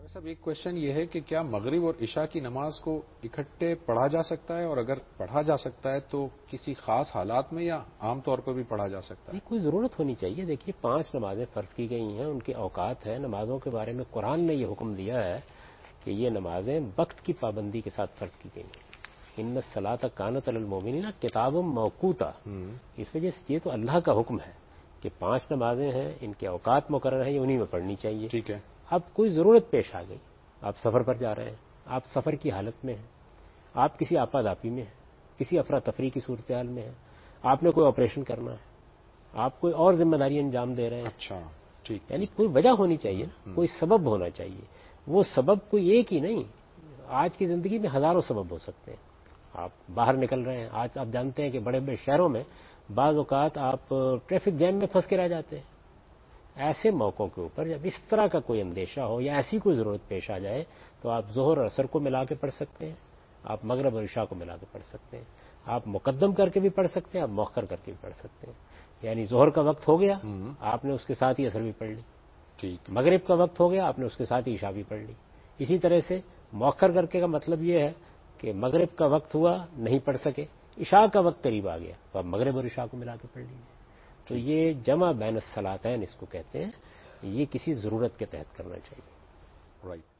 صاحب ایک کوشچن یہ ہے کہ کیا مغرب اور عشاء کی نماز کو اکٹھے پڑھا جا سکتا ہے، اور اگر پڑھا جا سکتا ہے تو کسی خاص حالات میں یا عام طور پر بھی پڑھا جا سکتا ہے؟ کوئی ضرورت ہونی چاہیے. دیکھیے 5 نمازیں فرض کی گئی ہیں، ان کے اوقات ہیں. نمازوں کے بارے میں قرآن نے یہ حکم دیا ہے کہ یہ نمازیں وقت کی پابندی کے ساتھ فرض کی گئی ہیں. ان الصلاۃ کانت علی المؤمنین کتابا موقوتا. اس وجہ سے یہ تو اللہ کا حکم ہے کہ 5 نمازیں ہیں، ان کے اوقات مقرر ہیں، انہی میں پڑھنی چاہیے. ٹھیک ہے. اب کوئی ضرورت پیش آ گئی، آپ سفر پر جا رہے ہیں، آپ سفر کی حالت میں ہیں، آپ کسی آپاداپی میں ہیں، کسی افراتفری کی صورتحال میں ہیں، آپ نے کوئی آپریشن کرنا ہے، آپ کوئی اور ذمہ داری انجام دے رہے ہیں. اچھا ٹھیک. یعنی کوئی وجہ ہونی چاہیے نا، کوئی سبب ہونا چاہیے. وہ سبب کوئی ایک ہی نہیں، آج کی زندگی میں ہزاروں سبب ہو سکتے ہیں. آپ باہر نکل رہے ہیں، آج آپ جانتے ہیں کہ بڑے بڑے شہروں میں بعض اوقات آپ ٹریفک جیم میں پھنس کے رہ جاتے ہیں. ایسے موقعوں کے اوپر جب اس طرح کا کوئی اندیشہ ہو یا ایسی کوئی ضرورت پیش آ جائے تو آپ ظہر اور عصر کو ملا کے پڑھ سکتے ہیں، آپ مغرب اور عشاء کو ملا کے پڑھ سکتے ہیں، آپ مقدم کر کے بھی پڑھ سکتے ہیں، آپ مؤخر کر کے بھی پڑھ سکتے ہیں. یعنی ظہر کا وقت ہو گیا، آپ نے اس کے ساتھ ہی عصر بھی پڑھ لی. ٹھیک. مغرب کا وقت ہو گیا، آپ نے اس کے ساتھ ہی عشاء بھی پڑھ لی. اسی طرح سے مؤخر کر کے کا مطلب یہ ہے کہ مغرب کا وقت ہوا نہیں پڑھ سکے، عشاء کا وقت قریب آ گیا تو آپ مغرب اور عشاء کو ملا کے پڑھ لیجیے. تو یہ جمع بین الصلاتین اس کو کہتے ہیں، یہ کسی ضرورت کے تحت کرنا چاہیے. رائٹ.